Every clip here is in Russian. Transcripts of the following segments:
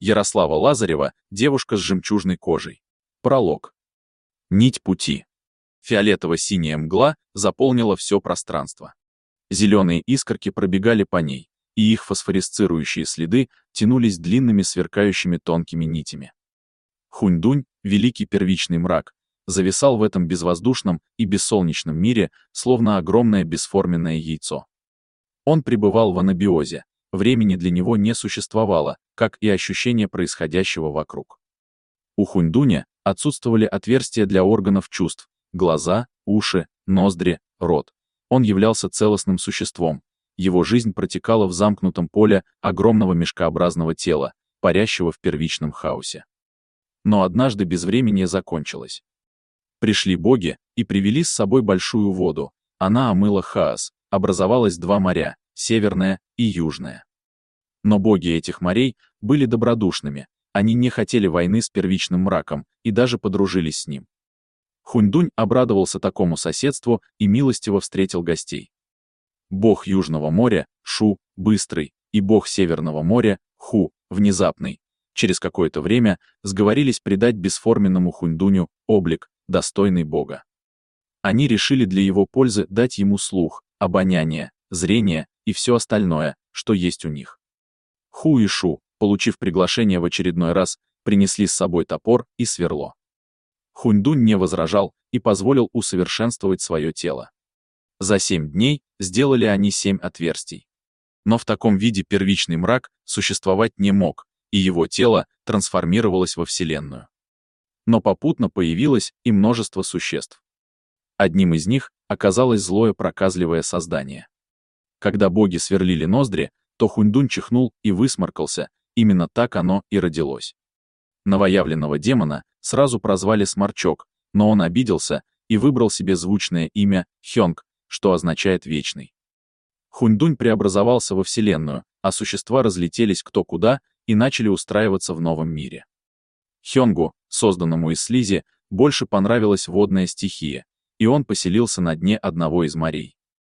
Ярослава Лазарева, девушка с жемчужной кожей. Пролог. Нить пути. Фиолетово-синяя мгла заполнила все пространство. Зеленые искорки пробегали по ней, и их фосфоресцирующие следы тянулись длинными сверкающими тонкими нитями. Хунь-Дунь, великий первичный мрак, зависал в этом безвоздушном и бессолнечном мире, словно огромное бесформенное яйцо. Он пребывал в анабиозе, времени для него не существовало, как и ощущение происходящего вокруг. У Хунь-Дуня отсутствовали отверстия для органов чувств, глаза, уши, ноздри, рот. Он являлся целостным существом. Его жизнь протекала в замкнутом поле огромного мешкообразного тела, парящего в первичном хаосе. Но однажды безвременье закончилось. Пришли боги и привели с собой большую воду. Она омыла хаос, образовалось два моря, северное и южное. Но боги этих морей были добродушными, они не хотели войны с первичным мраком и даже подружились с ним. Хунь-Дунь обрадовался такому соседству и милостиво встретил гостей. Бог Южного моря, Шу, быстрый, и бог Северного моря, Ху, внезапный, через какое-то время сговорились придать бесформенному Хунь-Дуню облик, достойный бога. Они решили для его пользы дать ему слух, обоняние, зрение и все остальное, что есть у них. Ху и Шу, получив приглашение в очередной раз, принесли с собой топор и сверло. Хунь-Дунь не возражал и позволил усовершенствовать свое тело. За 7 дней сделали они 7 отверстий. Но в таком виде первичный мрак существовать не мог, и его тело трансформировалось во Вселенную. Но попутно появилось и множество существ. Одним из них оказалось злое проказливое создание. Когда боги сверлили ноздри, то Хунь-Дунь чихнул и высморкался, именно так оно и родилось. Новоявленного демона сразу прозвали Сморчок, но он обиделся и выбрал себе звучное имя Хёнг, что означает «вечный». Хунь-Дунь преобразовался во Вселенную, а существа разлетелись кто куда и начали устраиваться в новом мире. Хёнгу, созданному из слизи, больше понравилась водная стихия, и он поселился на дне одного из морей.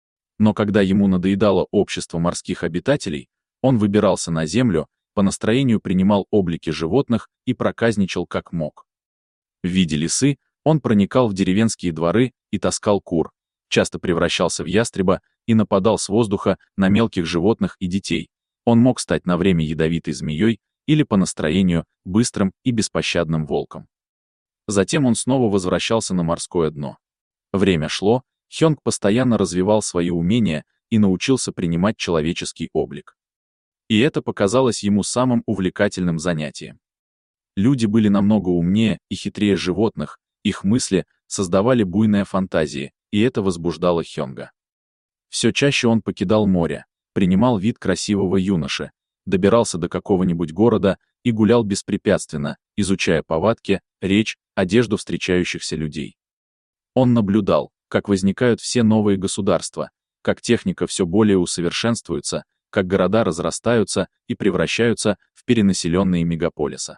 Но когда ему надоедало общество морских обитателей, он выбирался на землю, по настроению принимал облики животных и проказничал как мог. В виде лисы он проникал в деревенские дворы и таскал кур, часто превращался в ястреба и нападал с воздуха на мелких животных и детей. Он мог стать на время ядовитой змеей или по настроению быстрым и беспощадным волком. Затем он снова возвращался на морское дно. Время шло, Хёнг постоянно развивал свои умения и научился принимать человеческий облик. И это показалось ему самым увлекательным занятием. Люди были намного умнее и хитрее животных, их мысли создавали буйные фантазии, и это возбуждало Хёнга. Все чаще он покидал море, принимал вид красивого юноши, добирался до какого-нибудь города и гулял беспрепятственно, изучая повадки, речь, одежду встречающихся людей. Он наблюдал, как возникают все новые государства, как техника все более усовершенствуется, как города разрастаются и превращаются в перенаселенные мегаполисы.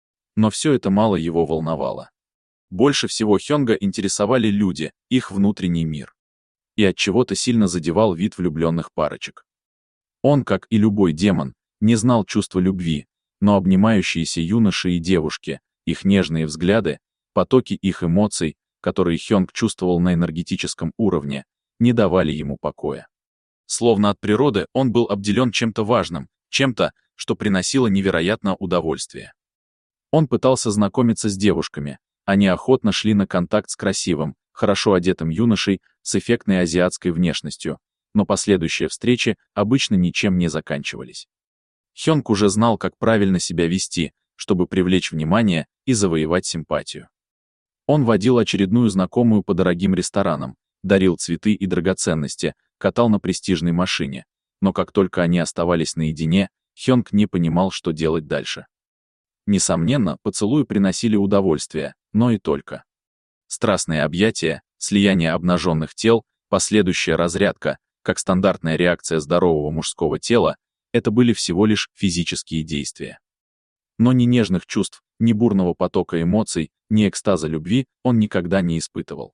Но все это мало его волновало. Больше всего Хёнга интересовали люди, их внутренний мир. И отчего-то сильно задевал вид влюбленных парочек. Он, как и любой демон, не знал чувства любви, но обнимающиеся юноши и девушки, их нежные взгляды, потоки их эмоций, которые Хёнг чувствовал на энергетическом уровне, не давали ему покоя. Словно от природы он был обделен чем-то важным, чем-то, что приносило невероятное удовольствие. Он пытался знакомиться с девушками, они охотно шли на контакт с красивым, хорошо одетым юношей с эффектной азиатской внешностью, но последующие встречи обычно ничем не заканчивались. Хёнг уже знал, как правильно себя вести, чтобы привлечь внимание и завоевать симпатию. Он водил очередную знакомую по дорогим ресторанам, дарил цветы и драгоценности, катал на престижной машине, но как только они оставались наедине, Хёнг не понимал, что делать дальше. Несомненно, поцелуи приносили удовольствие, но и только. Страстные объятия, слияние обнаженных тел, последующая разрядка, как стандартная реакция здорового мужского тела, это были всего лишь физические действия. Но ни нежных чувств, ни бурного потока эмоций, ни экстаза любви он никогда не испытывал.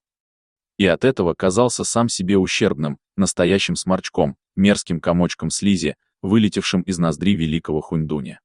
И от этого казался сам себе ущербным, настоящим сморчком, мерзким комочком слизи, вылетевшим из ноздри великого Хунь-Дуня.